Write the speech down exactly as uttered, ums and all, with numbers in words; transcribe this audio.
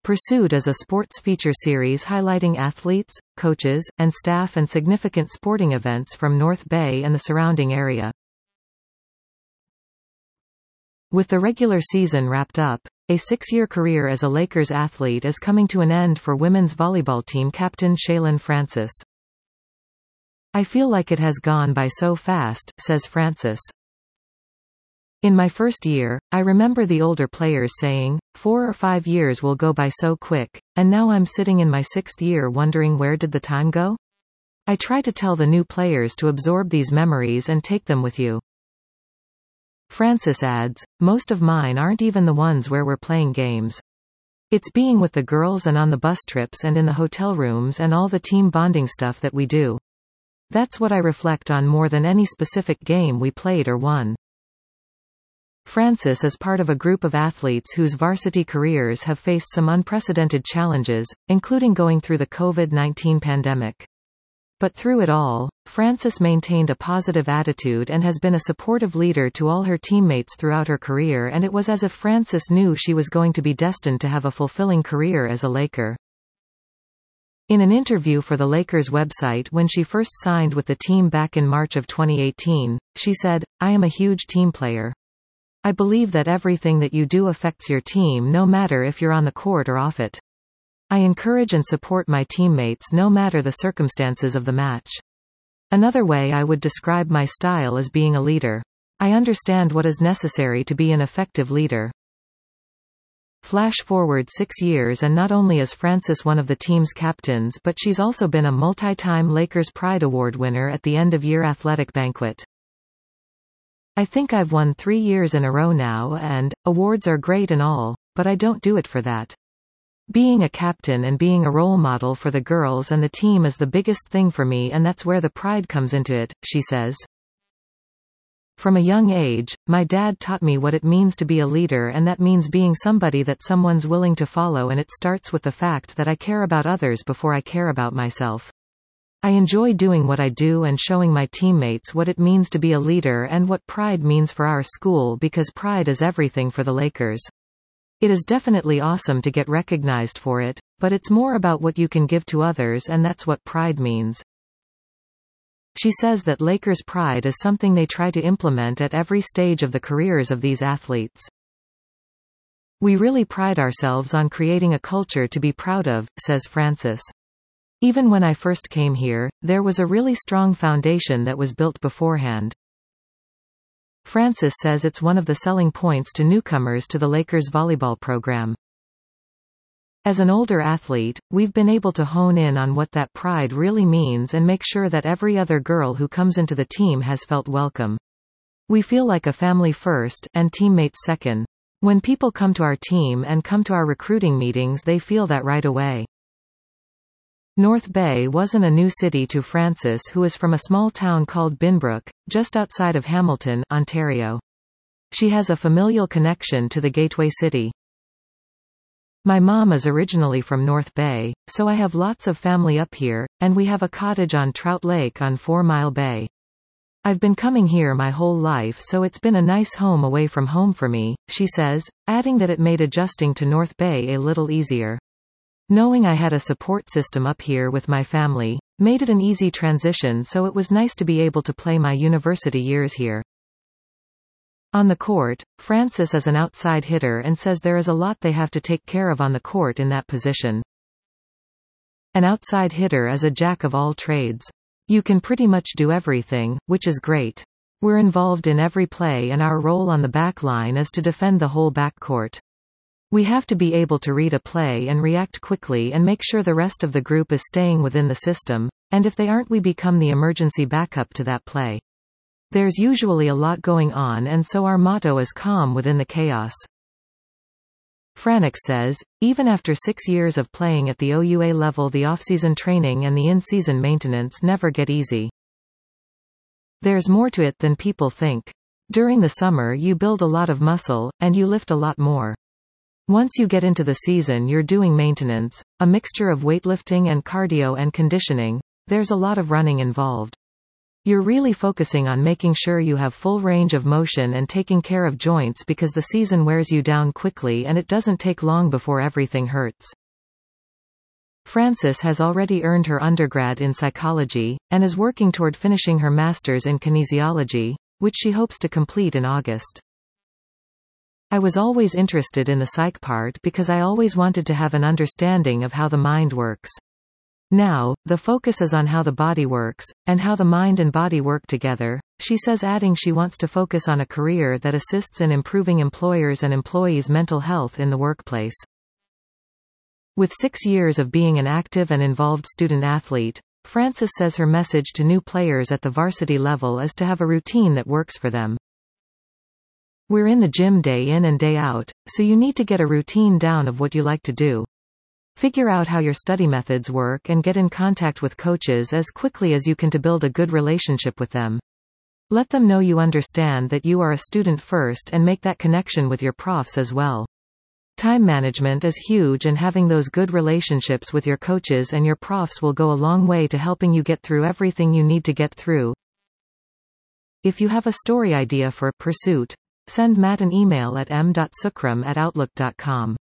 Pursuit is a sports feature series highlighting athletes, coaches, and staff and significant sporting events from North Bay and the surrounding area. With the regular season wrapped up, a six-year career as a Lakers athlete is coming to an end for women's volleyball team captain Shalyn Francis. "I feel like it has gone by so fast," says Francis. "In my first year, I remember the older players saying, four or five years will go by so quick, and now I'm sitting in my sixth year wondering where did the time go? I try to tell the new players to absorb these memories and take them with you." Francis adds, "Most of mine aren't even the ones where we're playing games. It's being with the girls and on the bus trips and in the hotel rooms and all the team bonding stuff that we do. That's what I reflect on more than any specific game we played or won." Francis is part of a group of athletes whose varsity careers have faced some unprecedented challenges, including going through the COVID nineteen pandemic. But through it all, Francis maintained a positive attitude and has been a supportive leader to all her teammates throughout her career, and it was as if Francis knew she was going to be destined to have a fulfilling career as a Laker. In an interview for the Lakers website when she first signed with the team back in March of twenty eighteen, she said, "I am a huge team player. I believe that everything that you do affects your team no matter if you're on the court or off it. I encourage and support my teammates no matter the circumstances of the match. Another way I would describe my style as being a leader. I understand what is necessary to be an effective leader." Flash forward six years and not only is Francis one of the team's captains, but she's also been a multi-time Lakers Pride Award winner at the end-of-year athletic banquet. "I think I've won three years in a row now and, awards are great and all, but I don't do it for that. Being a captain and being a role model for the girls and the team is the biggest thing for me, and that's where the pride comes into it," she says. "From a young age, my dad taught me what it means to be a leader, and that means being somebody that someone's willing to follow, and it starts with the fact that I care about others before I care about myself. I enjoy doing what I do and showing my teammates what it means to be a leader and what pride means for our school, because pride is everything for the Lakers. It is definitely awesome to get recognized for it, but it's more about what you can give to others, and that's what pride means." She says that Lakers pride is something they try to implement at every stage of the careers of these athletes. "We really pride ourselves on creating a culture to be proud of," says Francis. "Even when I first came here, there was a really strong foundation that was built beforehand." Francis says it's one of the selling points to newcomers to the Lakers volleyball program. "As an older athlete, we've been able to hone in on what that pride really means and make sure that every other girl who comes into the team has felt welcome. We feel like a family first, and teammates second. When people come to our team and come to our recruiting meetings, they feel that right away." North Bay wasn't a new city to Francis, who is from a small town called Binbrook, just outside of Hamilton, Ontario. She has a familial connection to the gateway city. "My mom is originally from North Bay, so I have lots of family up here, and we have a cottage on Trout Lake on Four Mile Bay. I've been coming here my whole life, so it's been a nice home away from home for me," she says, adding that it made adjusting to North Bay a little easier. "Knowing I had a support system up here with my family made it an easy transition, so it was nice to be able to play my university years here." On the court, Francis is an outside hitter and says there is a lot they have to take care of on the court in that position. "An outside hitter is a jack of all trades. You can pretty much do everything, which is great. We're involved in every play, and our role on the back line is to defend the whole backcourt. We have to be able to read a play and react quickly and make sure the rest of the group is staying within the system, and if they aren't, we become the emergency backup to that play. There's usually a lot going on, and so our motto is calm within the chaos." Franix says, even after six years of playing at the O U A level, the off-season training and the in-season maintenance never get easy. "There's more to it than people think. During the summer you build a lot of muscle, and you lift a lot more. Once you get into the season, you're doing maintenance, a mixture of weightlifting and cardio and conditioning. There's a lot of running involved. You're really focusing on making sure you have full range of motion and taking care of joints because the season wears you down quickly and it doesn't take long before everything hurts. Frances has already earned her undergrad in psychology, and is working toward finishing her master's in kinesiology, which she hopes to complete in August. I was always interested in the psych part because I always wanted to have an understanding of how the mind works. Now, the focus is on how the body works, and how the mind and body work together, she says, adding she wants to focus on a career that assists in improving employers' and employees' mental health in the workplace. With six years of being an active and involved student athlete, Frances says her message to new players at the varsity level is to have a routine that works for them. We're in the gym day in and day out, so you need to get a routine down of what you like to do. Figure out how your study methods work and get in contact with coaches as quickly as you can to build a good relationship with them. Let them know you understand that you are a student first and make that connection with your profs as well. Time management is huge, and having those good relationships with your coaches and your profs will go a long way to helping you get through everything you need to get through. If you have a story idea for Pursuit, send Matt an email at m dot sukram at outlook dot com.